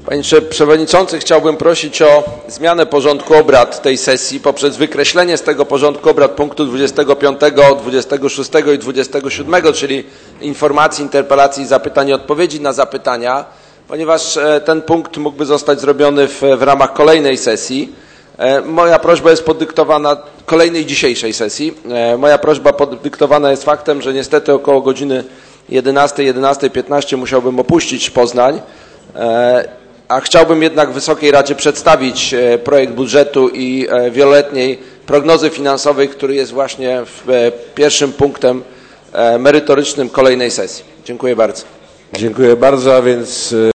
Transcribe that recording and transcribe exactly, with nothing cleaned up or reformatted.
Panie Przewodniczący, chciałbym prosić o zmianę porządku obrad tej sesji poprzez wykreślenie z tego porządku obrad punktu dwudziestego piątego, dwudziestego szóstego i dwudziestego siódmego, czyli informacji, interpelacji, zapytań i odpowiedzi na zapytania, ponieważ ten punkt mógłby zostać zrobiony w, w ramach kolejnej sesji. Moja prośba jest podyktowana, kolejnej dzisiejszej sesji, moja prośba podyktowana jest faktem, że niestety około godziny jedenastej, jedenastej piętnaście musiałbym opuścić Poznań, a chciałbym jednak Wysokiej Radzie przedstawić projekt budżetu i wieloletniej prognozy finansowej, który jest właśnie w pierwszym punktem merytorycznym kolejnej sesji. Dziękuję bardzo. Dziękuję bardzo, a więc